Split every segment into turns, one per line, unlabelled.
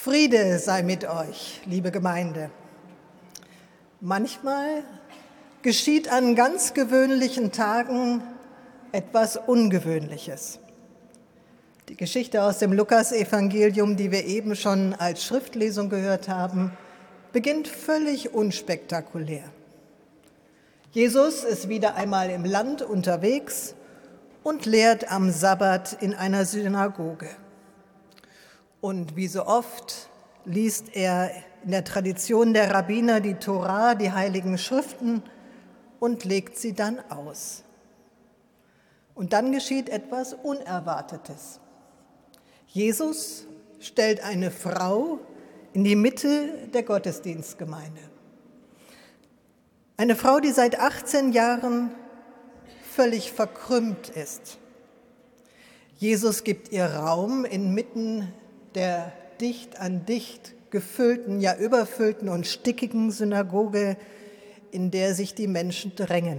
Friede sei mit euch, liebe Gemeinde. Manchmal geschieht an ganz gewöhnlichen Tagen etwas Ungewöhnliches. Die Geschichte aus dem Lukasevangelium, die wir eben schon als Schriftlesung gehört haben, beginnt völlig unspektakulär. Jesus ist wieder einmal im Land unterwegs und lehrt am Sabbat in einer Synagoge. Und wie so oft liest er in der Tradition der Rabbiner die Tora, die Heiligen Schriften, und legt sie dann aus. Und dann geschieht etwas Unerwartetes. Jesus stellt eine Frau in die Mitte der Gottesdienstgemeinde. Eine Frau, die seit 18 Jahren völlig verkrümmt ist. Jesus gibt ihr Raum inmitten der dicht an dicht gefüllten, ja überfüllten und stickigen Synagoge, in der sich die Menschen drängen.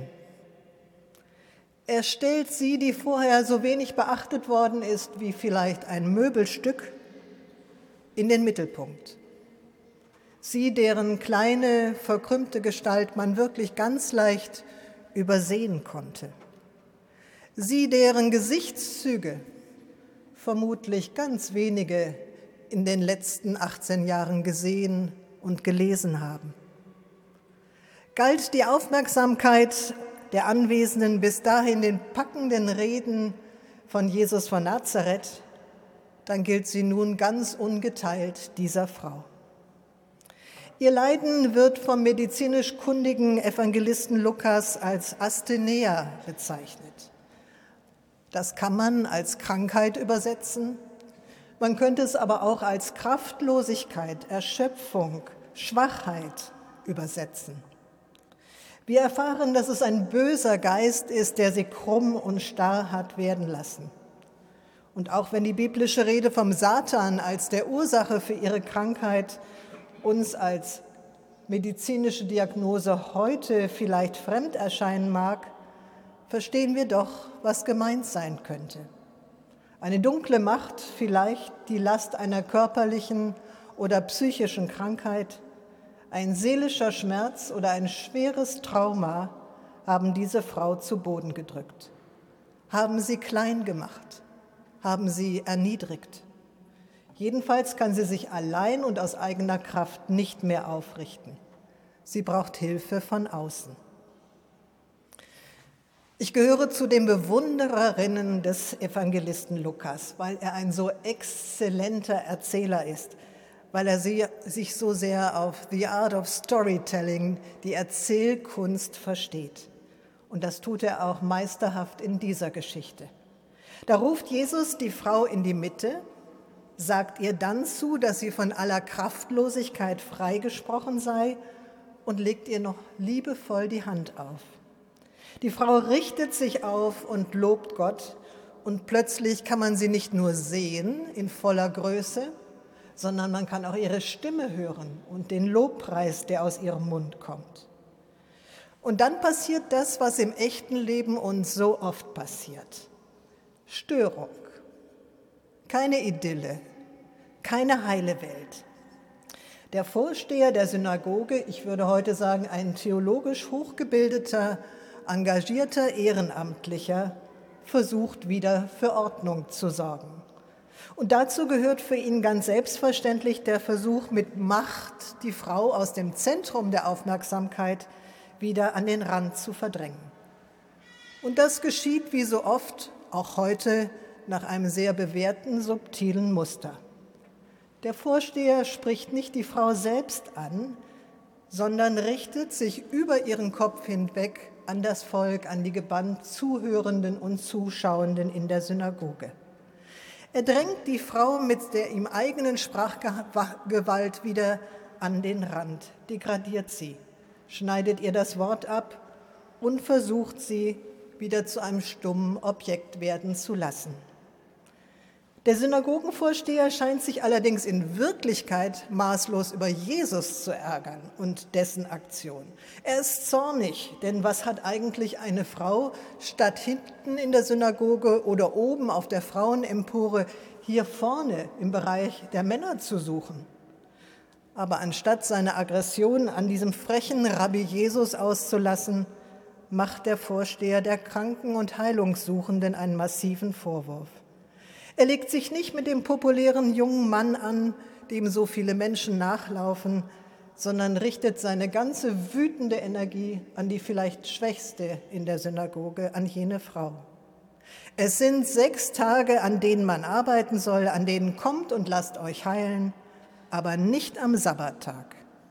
Er stellt sie, die vorher so wenig beachtet worden ist wie vielleicht ein Möbelstück, in den Mittelpunkt. Sie, deren kleine, verkrümmte Gestalt man wirklich ganz leicht übersehen konnte. Sie, deren Gesichtszüge vermutlich ganz wenige in den letzten 18 Jahren gesehen und gelesen haben. Galt die Aufmerksamkeit der Anwesenden bis dahin den packenden Reden von Jesus von Nazareth, dann gilt sie nun ganz ungeteilt dieser Frau. Ihr Leiden wird vom medizinisch kundigen Evangelisten Lukas als Asthenia bezeichnet. Das kann man als Krankheit übersetzen. Man könnte es aber auch als Kraftlosigkeit, Erschöpfung, Schwachheit übersetzen. Wir erfahren, dass es ein böser Geist ist, der sie krumm und starr hat werden lassen. Und auch wenn die biblische Rede vom Satan als der Ursache für ihre Krankheit uns als medizinische Diagnose heute vielleicht fremd erscheinen mag, verstehen wir doch, was gemeint sein könnte. Eine dunkle Macht, vielleicht die Last einer körperlichen oder psychischen Krankheit, ein seelischer Schmerz oder ein schweres Trauma haben diese Frau zu Boden gedrückt, haben sie klein gemacht, haben sie erniedrigt. Jedenfalls kann sie sich allein und aus eigener Kraft nicht mehr aufrichten. Sie braucht Hilfe von außen. Ich gehöre zu den Bewundererinnen des Evangelisten Lukas, weil er ein so exzellenter Erzähler ist, weil er sich so sehr auf the art of storytelling, die Erzählkunst, versteht. Und das tut er auch meisterhaft in dieser Geschichte. Da ruft Jesus die Frau in die Mitte, sagt ihr dann zu, dass sie von aller Kraftlosigkeit freigesprochen sei und legt ihr noch liebevoll die Hand auf. Die Frau richtet sich auf und lobt Gott und plötzlich kann man sie nicht nur sehen in voller Größe, sondern man kann auch ihre Stimme hören und den Lobpreis, der aus ihrem Mund kommt. Und dann passiert das, was im echten Leben uns so oft passiert. Störung, keine Idylle, keine heile Welt. Der Vorsteher der Synagoge, ich würde heute sagen ein theologisch hochgebildeter, engagierter Ehrenamtlicher, versucht wieder für Ordnung zu sorgen. Und dazu gehört für ihn ganz selbstverständlich der Versuch, mit Macht die Frau aus dem Zentrum der Aufmerksamkeit wieder an den Rand zu verdrängen. Und das geschieht wie so oft, auch heute, nach einem sehr bewährten, subtilen Muster. Der Vorsteher spricht nicht die Frau selbst an, sondern richtet sich über ihren Kopf hinweg an das Volk, an die gebannt Zuhörenden und Zuschauenden in der Synagoge. Er drängt die Frau mit der ihm eigenen Sprachgewalt wieder an den Rand, degradiert sie, schneidet ihr das Wort ab und versucht sie wieder zu einem stummen Objekt werden zu lassen. Der Synagogenvorsteher scheint sich allerdings in Wirklichkeit maßlos über Jesus zu ärgern und dessen Aktion. Er ist zornig, denn was hat eigentlich eine Frau statt hinten in der Synagoge oder oben auf der Frauenempore hier vorne im Bereich der Männer zu suchen? Aber anstatt seine Aggression an diesem frechen Rabbi Jesus auszulassen, macht der Vorsteher der Kranken und Heilungssuchenden einen massiven Vorwurf. Er legt sich nicht mit dem populären jungen Mann an, dem so viele Menschen nachlaufen, sondern richtet seine ganze wütende Energie an die vielleicht Schwächste in der Synagoge, an jene Frau. Es sind 6 Tage, an denen man arbeiten soll, an denen kommt und lasst euch heilen, aber nicht am Sabbattag.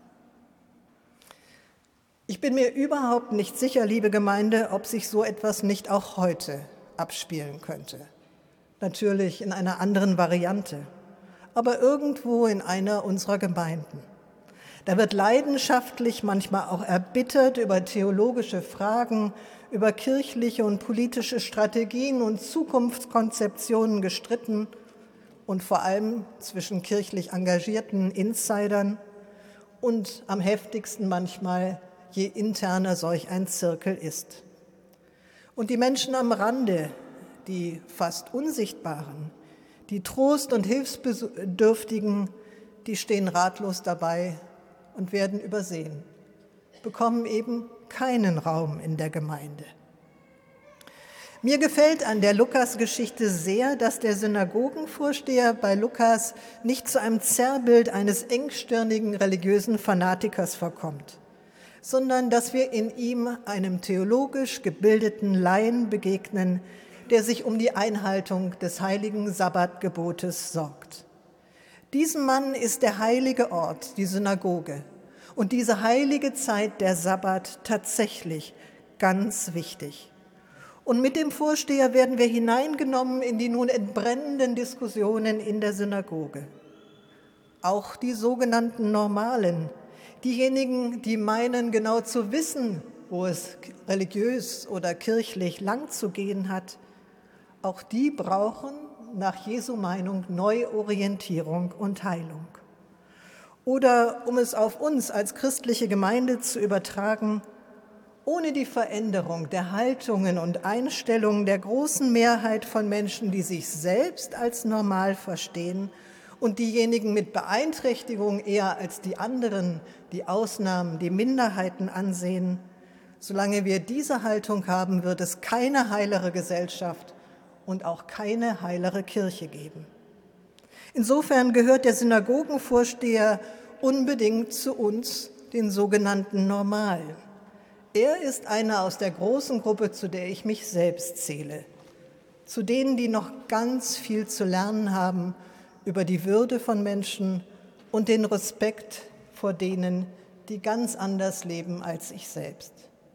Ich bin mir überhaupt nicht sicher, liebe Gemeinde, ob sich so etwas nicht auch heute abspielen könnte. Natürlich in einer anderen Variante, aber irgendwo in einer unserer Gemeinden. Da wird leidenschaftlich, manchmal auch erbittert über theologische Fragen, über kirchliche und politische Strategien und Zukunftskonzeptionen gestritten und vor allem zwischen kirchlich engagierten Insidern und am heftigsten manchmal, je interner solch ein Zirkel ist. Und die Menschen am Rande, die fast Unsichtbaren, die Trost- und Hilfsbedürftigen, die stehen ratlos dabei und werden übersehen, bekommen eben keinen Raum in der Gemeinde. Mir gefällt an der Lukas-Geschichte sehr, dass der Synagogenvorsteher bei Lukas nicht zu einem Zerrbild eines engstirnigen religiösen Fanatikers verkommt, sondern dass wir in ihm einem theologisch gebildeten Laien begegnen, der sich um die Einhaltung des heiligen Sabbatgebotes sorgt. Diesem Mann ist der heilige Ort, die Synagoge, und diese heilige Zeit, der Sabbat, tatsächlich ganz wichtig. Und mit dem Vorsteher werden wir hineingenommen in die nun entbrennenden Diskussionen in der Synagoge. Auch die sogenannten Normalen, diejenigen, die meinen, genau zu wissen, wo es religiös oder kirchlich lang zu gehen hat, auch die brauchen nach Jesu Meinung Neuorientierung und Heilung. Oder um es auf uns als christliche Gemeinde zu übertragen, ohne die Veränderung der Haltungen und Einstellungen der großen Mehrheit von Menschen, die sich selbst als normal verstehen und diejenigen mit Beeinträchtigung eher als die anderen, die Ausnahmen, die Minderheiten ansehen, solange wir diese Haltung haben, wird es keine heilere Gesellschaft und auch keine heilere Kirche geben. Insofern gehört der Synagogenvorsteher unbedingt zu uns, den sogenannten Normalen. Er ist einer aus der großen Gruppe, zu der ich mich selbst zähle, zu denen, die noch ganz viel zu lernen haben über die Würde von Menschen und den Respekt vor denen, die ganz anders leben als ich selbst.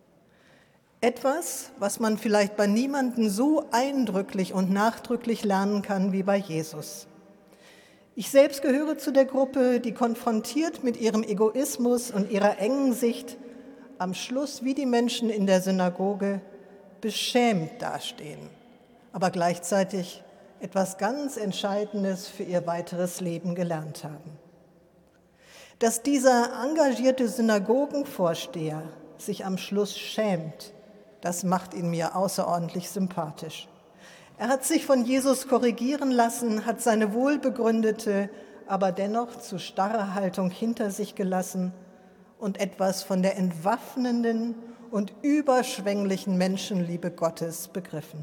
Etwas, was man vielleicht bei niemandem so eindrücklich und nachdrücklich lernen kann wie bei Jesus. Ich selbst gehöre zu der Gruppe, die konfrontiert mit ihrem Egoismus und ihrer engen Sicht am Schluss wie die Menschen in der Synagoge beschämt dastehen, aber gleichzeitig etwas ganz Entscheidendes für ihr weiteres Leben gelernt haben. Dass dieser engagierte Synagogenvorsteher sich am Schluss schämt, das macht ihn mir außerordentlich sympathisch. Er hat sich von Jesus korrigieren lassen, hat seine wohlbegründete, aber dennoch zu starre Haltung hinter sich gelassen und etwas von der entwaffnenden und überschwänglichen Menschenliebe Gottes begriffen.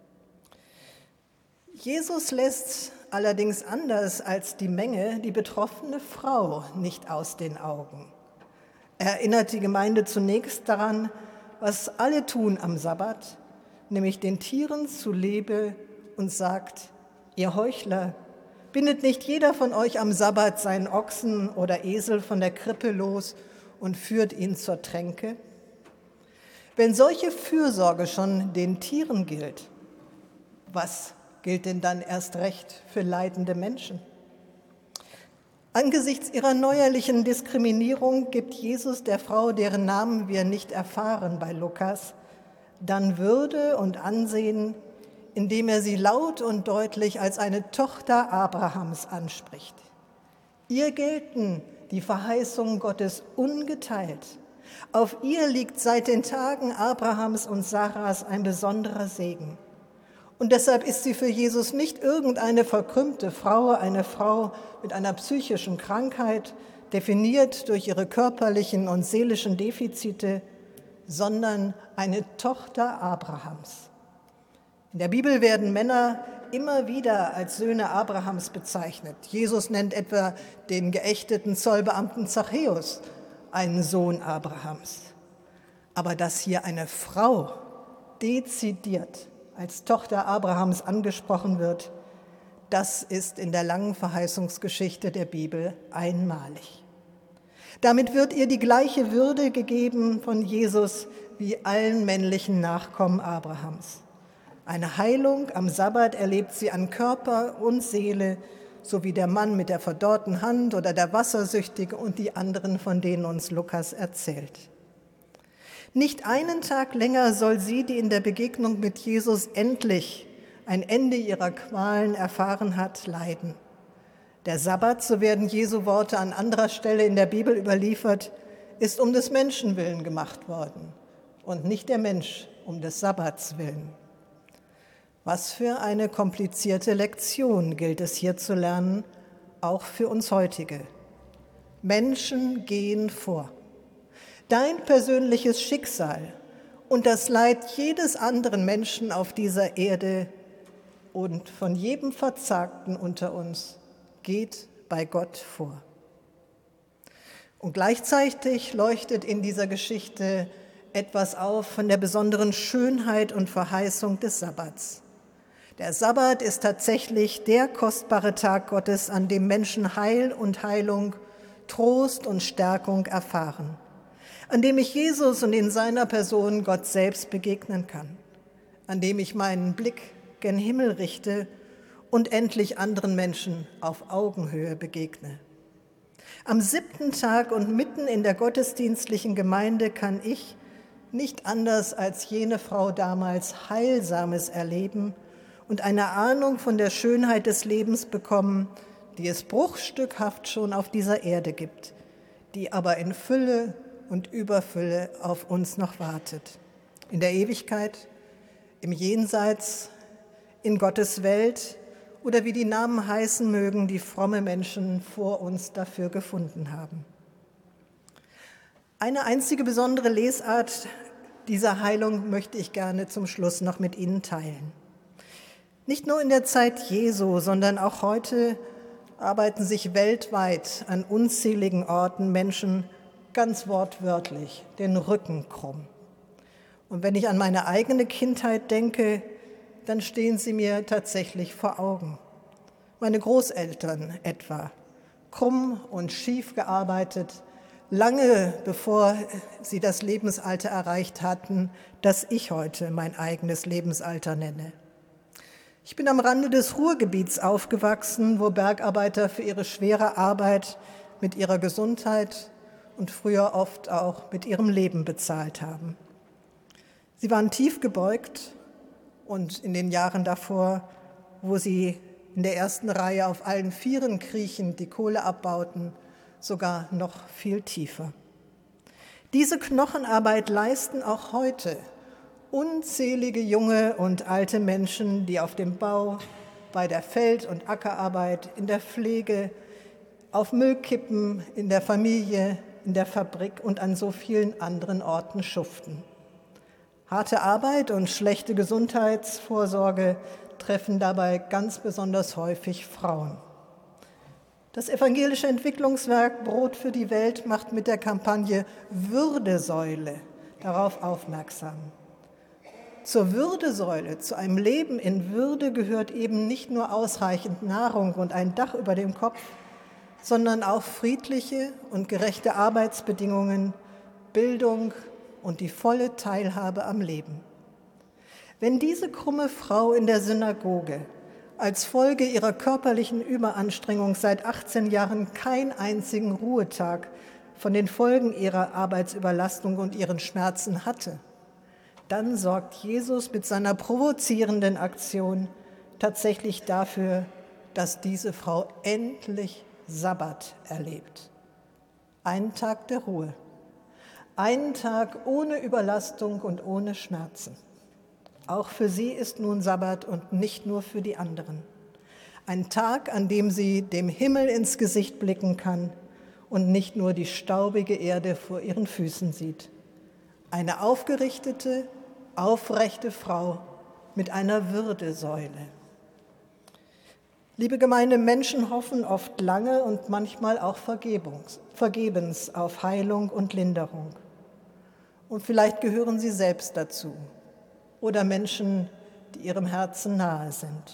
Jesus lässt allerdings anders als die Menge die betroffene Frau nicht aus den Augen. Er erinnert die Gemeinde zunächst daran, was alle tun am Sabbat, nämlich den Tieren zuliebe, und sagt: Ihr Heuchler, bindet nicht jeder von euch am Sabbat seinen Ochsen oder Esel von der Krippe los und führt ihn zur Tränke? Wenn solche Fürsorge schon den Tieren gilt, was gilt denn dann erst recht für leidende Menschen? Angesichts ihrer neuerlichen Diskriminierung gibt Jesus der Frau, deren Namen wir nicht erfahren bei Lukas, dann Würde und Ansehen, indem er sie laut und deutlich als eine Tochter Abrahams anspricht. Ihr gelten die Verheißungen Gottes ungeteilt. Auf ihr liegt seit den Tagen Abrahams und Saras ein besonderer Segen. Und deshalb ist sie für Jesus nicht irgendeine verkrümmte Frau, eine Frau mit einer psychischen Krankheit, definiert durch ihre körperlichen und seelischen Defizite, sondern eine Tochter Abrahams. In der Bibel werden Männer immer wieder als Söhne Abrahams bezeichnet. Jesus nennt etwa den geächteten Zollbeamten Zachäus einen Sohn Abrahams. Aber dass hier eine Frau dezidiert als Tochter Abrahams angesprochen wird, das ist in der langen Verheißungsgeschichte der Bibel einmalig. Damit wird ihr die gleiche Würde gegeben von Jesus wie allen männlichen Nachkommen Abrahams. Eine Heilung am Sabbat erlebt sie an Körper und Seele, so wie der Mann mit der verdorrten Hand oder der Wassersüchtige und die anderen, von denen uns Lukas erzählt. Nicht einen Tag länger soll sie, die in der Begegnung mit Jesus endlich ein Ende ihrer Qualen erfahren hat, leiden. Der Sabbat, so werden Jesu Worte an anderer Stelle in der Bibel überliefert, ist um des Menschen willen gemacht worden und nicht der Mensch um des Sabbats willen. Was für eine komplizierte Lektion gilt es hier zu lernen, auch für uns heutige. Menschen gehen vor. Dein persönliches Schicksal und das Leid jedes anderen Menschen auf dieser Erde und von jedem Verzagten unter uns geht bei Gott vor. Und gleichzeitig leuchtet in dieser Geschichte etwas auf von der besonderen Schönheit und Verheißung des Sabbats. Der Sabbat ist tatsächlich der kostbare Tag Gottes, an dem Menschen Heil und Heilung, Trost und Stärkung erfahren, an dem ich Jesus und in seiner Person Gott selbst begegnen kann, an dem ich meinen Blick gen Himmel richte und endlich anderen Menschen auf Augenhöhe begegne. Am 7. Tag und mitten in der gottesdienstlichen Gemeinde kann ich, nicht anders als jene Frau damals, Heilsames erleben und eine Ahnung von der Schönheit des Lebens bekommen, die es bruchstückhaft schon auf dieser Erde gibt, die aber in Fülle und Überfülle auf uns noch wartet. In der Ewigkeit, im Jenseits, in Gottes Welt oder wie die Namen heißen mögen, die fromme Menschen vor uns dafür gefunden haben. Eine einzige besondere Lesart dieser Heilung möchte ich gerne zum Schluss noch mit Ihnen teilen. Nicht nur in der Zeit Jesu, sondern auch heute arbeiten sich weltweit an unzähligen Orten Menschen ganz wortwörtlich den Rücken krumm. Und wenn ich an meine eigene Kindheit denke, dann stehen sie mir tatsächlich vor Augen. Meine Großeltern etwa, krumm und schief gearbeitet, lange bevor sie das Lebensalter erreicht hatten, das ich heute mein eigenes Lebensalter nenne. Ich bin am Rande des Ruhrgebiets aufgewachsen, wo Bergarbeiter für ihre schwere Arbeit mit ihrer Gesundheit und früher oft auch mit ihrem Leben bezahlt haben. Sie waren tief gebeugt und in den Jahren davor, wo sie in der ersten Reihe auf allen Vieren kriechend die Kohle abbauten, sogar noch viel tiefer. Diese Knochenarbeit leisten auch heute unzählige junge und alte Menschen, die auf dem Bau, bei der Feld- und Ackerarbeit, in der Pflege, auf Müllkippen, in der Familie, in der Fabrik und an so vielen anderen Orten schuften. Harte Arbeit und schlechte Gesundheitsvorsorge treffen dabei ganz besonders häufig Frauen. Das evangelische Entwicklungswerk Brot für die Welt macht mit der Kampagne Würdesäule darauf aufmerksam. Zur Würdesäule, zu einem Leben in Würde gehört eben nicht nur ausreichend Nahrung und ein Dach über dem Kopf, sondern auch friedliche und gerechte Arbeitsbedingungen, Bildung und die volle Teilhabe am Leben. Wenn diese krumme Frau in der Synagoge als Folge ihrer körperlichen Überanstrengung seit 18 Jahren keinen einzigen Ruhetag von den Folgen ihrer Arbeitsüberlastung und ihren Schmerzen hatte, dann sorgt Jesus mit seiner provozierenden Aktion tatsächlich dafür, dass diese Frau endlich Sabbat erlebt. Einen Tag der Ruhe, einen Tag ohne Überlastung und ohne Schmerzen. Auch für sie ist nun Sabbat und nicht nur für die anderen. Ein Tag, an dem sie dem Himmel ins Gesicht blicken kann und nicht nur die staubige Erde vor ihren Füßen sieht. Eine aufgerichtete, aufrechte Frau mit einer Würdesäule. Liebe Gemeinde, Menschen hoffen oft lange und manchmal auch vergebens auf Heilung und Linderung. Und vielleicht gehören sie selbst dazu oder Menschen, die ihrem Herzen nahe sind.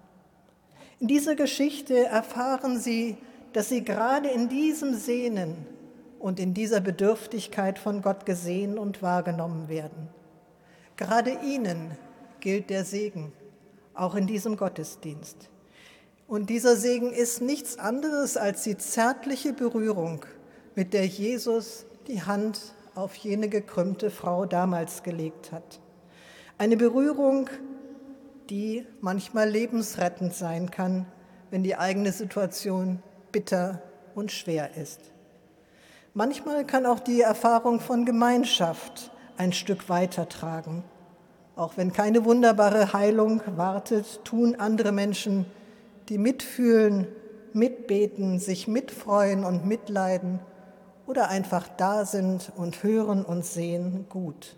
In dieser Geschichte erfahren sie, dass sie gerade in diesem Sehnen und in dieser Bedürftigkeit von Gott gesehen und wahrgenommen werden. Gerade ihnen gilt der Segen, auch in diesem Gottesdienst. Und dieser Segen ist nichts anderes als die zärtliche Berührung, mit der Jesus die Hand auf jene gekrümmte Frau damals gelegt hat. Eine Berührung, die manchmal lebensrettend sein kann, wenn die eigene Situation bitter und schwer ist. Manchmal kann auch die Erfahrung von Gemeinschaft ein Stück weitertragen. Auch wenn keine wunderbare Heilung wartet, tun andere Menschen, die mitfühlen, mitbeten, sich mitfreuen und mitleiden oder einfach da sind und hören und sehen, gut.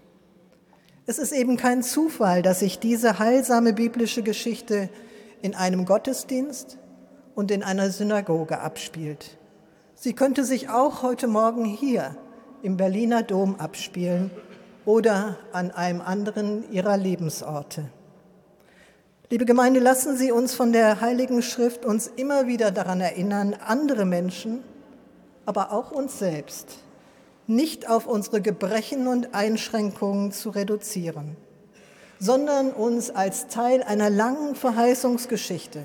Es ist eben kein Zufall, dass sich diese heilsame biblische Geschichte in einem Gottesdienst und in einer Synagoge abspielt. Sie könnte sich auch heute Morgen hier im Berliner Dom abspielen oder an einem anderen ihrer Lebensorte. Liebe Gemeinde, lassen Sie uns von der Heiligen Schrift uns immer wieder daran erinnern, andere Menschen, aber auch uns selbst, nicht auf unsere Gebrechen und Einschränkungen zu reduzieren, sondern uns als Teil einer langen Verheißungsgeschichte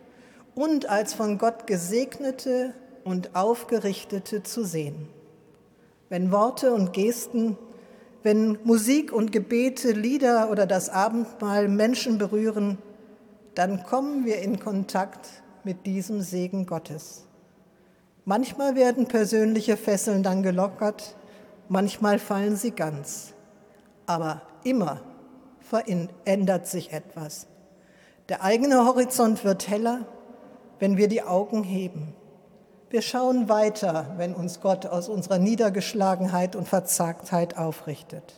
und als von Gott gesegnete und aufgerichtete zu sehen. Wenn Worte und Gesten, wenn Musik und Gebete, Lieder oder das Abendmahl Menschen berühren, dann kommen wir in Kontakt mit diesem Segen Gottes. Manchmal werden persönliche Fesseln dann gelockert, manchmal fallen sie ganz. Aber immer verändert sich etwas. Der eigene Horizont wird heller, wenn wir die Augen heben. Wir schauen weiter, wenn uns Gott aus unserer Niedergeschlagenheit und Verzagtheit aufrichtet.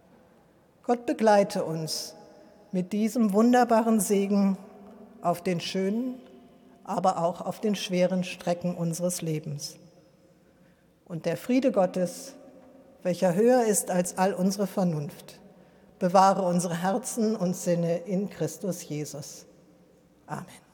Gott begleite uns mit diesem wunderbaren Segen auf den schönen, aber auch auf den schweren Strecken unseres Lebens. Und der Friede Gottes, welcher höher ist als all unsere Vernunft, bewahre unsere Herzen und Sinne in Christus Jesus. Amen.